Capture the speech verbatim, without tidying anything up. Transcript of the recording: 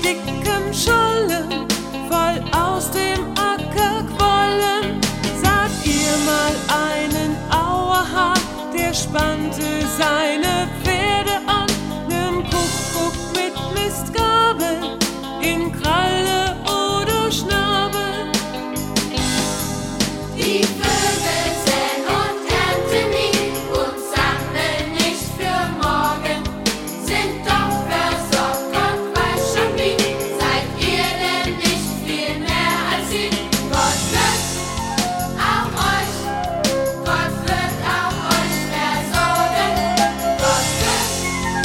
dickem Schollen, voll aus dem Acker quollen. Saht ihr mal einen Auerhahn, der spannte seine